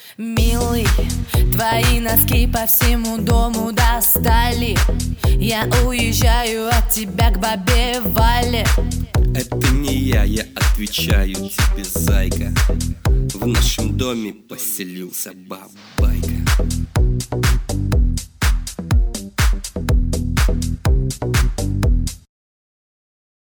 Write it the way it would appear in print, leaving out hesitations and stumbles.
Милый, твои носки по всему дому достали. Я уезжаю от тебя к бабе Вале. Это не я отвечаю тебе, зайка. В нашем доме поселился бабайка.